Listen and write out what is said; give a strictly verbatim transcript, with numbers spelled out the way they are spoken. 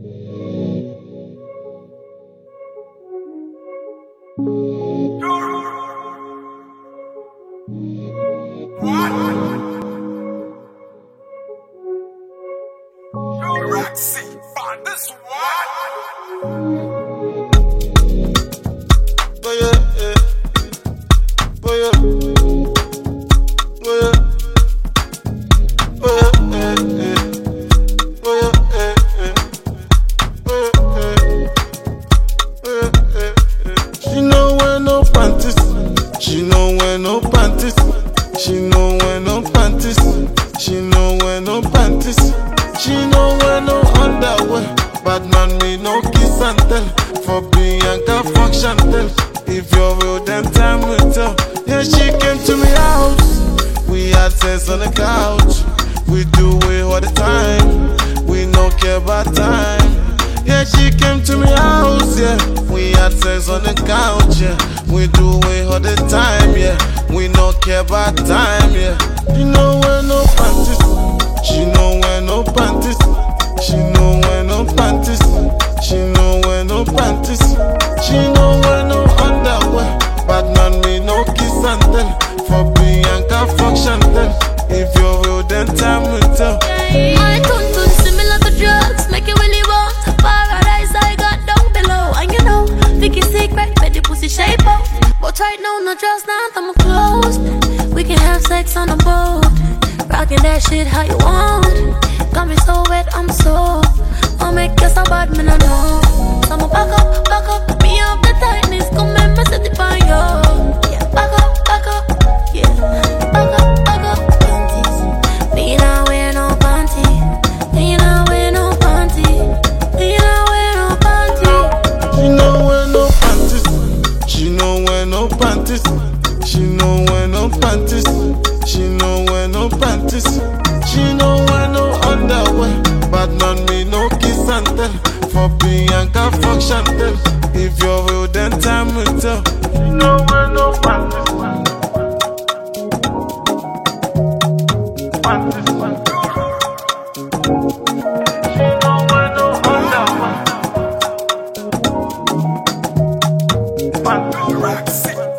Roxy, find this one. Boy, yeah, yeah. Boy, yeah. Boy, yeah. Boy, yeah, yeah. Boy, yeah, yeah. Boy, yeah, yeah. She know wear no panties. She know wear no panties. She know wear no panties. She know wear no panties. She know wear no underwear. Bad man me no kiss and tell. For Bianca fuck Chantel. If you're real then time will tell. Yeah, she came to me house. We had sex on the couch. We do it all the time. We no care about time. Yeah, she came to me house, yeah. We had sex on the couch, yeah. We do it all the time, yeah. We no care about time, yeah. She know wear no panties. She know wear no panties. She know wear no panties. She know wear no panties. She know wear no underwear. Bad man me no kiss and tell. For Bianca fuck Chantel. If you're real then time will tell. My tune tune similar to drugs. Make you really want paradise I got down below. And you know, Vicky secret, bet the pussy shape up. But right now, no trust, now I'm closed. We can have sex on the boat. Rockin' that shit how you want. Got me so wet, I'm so. I'll make you so bad, man, I know. So I'ma back up, back up. Me up the tightness, come and me set it on you. Yeah, back up, back up. Yeah, back up, back up. Panties. Me not wear no panty. Me not wear no panty. Me not wear no panty. She know wear no panties. She know wear no panties. She know wear no panties. She know wear no panties. She know wear no underwear. Bad man me no kiss and tell. For Bianca fuck Chantel. If you're real then time will tell. She know wear no panties. Panties. She know wear no underwear. Panties. Roxy.